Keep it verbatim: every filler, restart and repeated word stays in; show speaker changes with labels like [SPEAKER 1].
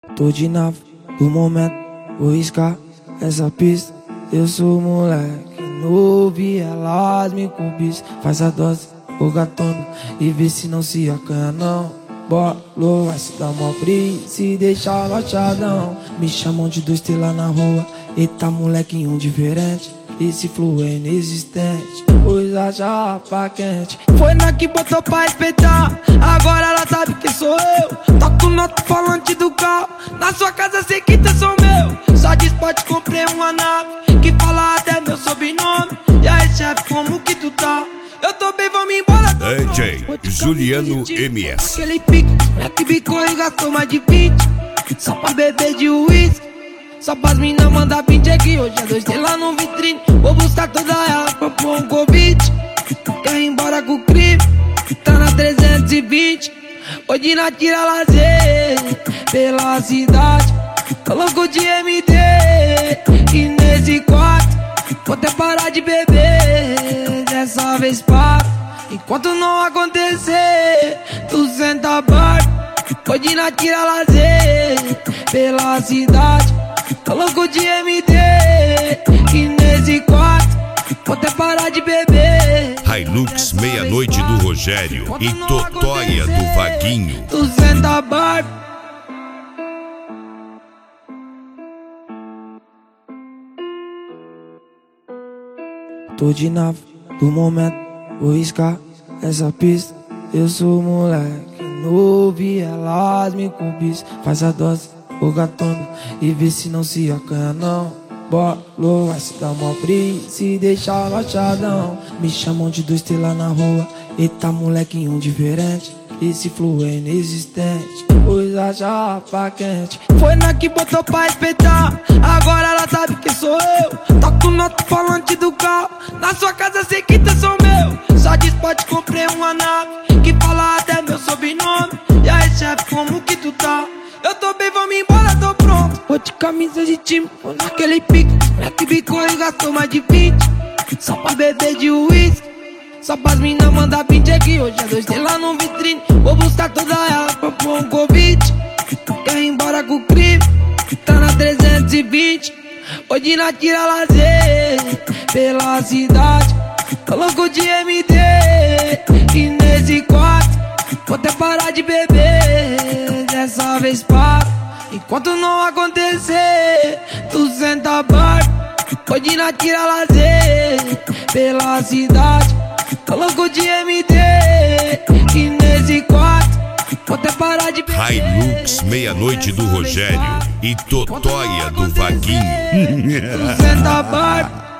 [SPEAKER 1] Tô de nave, do momento, vou riscar essa pista. Eu sou moleque novo e elas me cobiçam. Faz a dose, ô gatona, e vê se não se acanha não. Bolou, vai se dar mó brisa, se deixar loteadão. Me chamam de dois estrelas na rua, eita molequinho diferente. Esse flow é inexistente, pois a chapa quente. Foi na que botou pra respeitar, agora ela sabe que sou eu. Toco no alto-falante do carro, na sua casa sei que tá sou meu. Só de spot comprei uma nave, que fala até meu sobrenome. E aí chefe, como que tu tá? Eu tô bem, vamos embora.
[SPEAKER 2] D J Juliano M S.
[SPEAKER 1] Aquele pique, moleque bicou e gastou mais de vinte, só pra beber de uísque. Só pras mina mandar pinte aqui, hoje é dois estrelas no vitrine. Vou buscar toda ela pra pôr um convite. Quer ir embora com o crime, tá na trezentos e vinte. Hoje na tira lazer, pela cidade. Tô louco de M D, e nesse quarto vou até parar de beber, dessa vez para. Enquanto não acontecer, tu senta bar. Hoje na tira lazer, pela cidade. Tô louco de M D, e nesse quarto vou até parar de beber.
[SPEAKER 2] Hilux Meia-Noite do Rogério e Totóia do Vaguinho.
[SPEAKER 1] Tu senta bar. Tô de nave, do momento, vou riscar essa pista. Eu sou moleque novo e elas me cobiçam. Faz a dose, ô gatona, e vê se não se acanha não. Bolou, vai se dar mó brisa, se deixar loteadão. Me chamam de dois estrelas na rua, eita molequinho diferente. Esse flow é inexistente, pois a chapa quente. Foi na que botou pra respeitar, agora ela sabe que sou eu. Toco no alto-falante do carro, na sua casa sei que tá sou meu. Só de spot comprei uma nave, que fala até meu sobrenome. E aí chefe, como que tu tá? Eu tô bem, vamos embora, tô pronto. Vou de camisa de time, vou naquele pique. Moleque bicou e gastou mais de vinte, só pra beber de uísque. Só pras mina mandar pinte aqui, hoje é dois estrelas no vitrine. Vou buscar toda ela pra pôr um convite. Quer ir embora com o crime, tá na trezentos e vinte. Hoje na tira lazer, pela cidade. Tô louco de M D, e nesse quarto vou até parar de beber, dessa vez para. Enquanto não acontecer, tu senta bar. Hoje na tira lazer, pela cidade. Tô louco de M D, e nesse quarto vou até parar de beber.
[SPEAKER 2] Hilux Meia-Noite do Rogério e Totóia do Vaguinho.
[SPEAKER 1] Tu senta bar.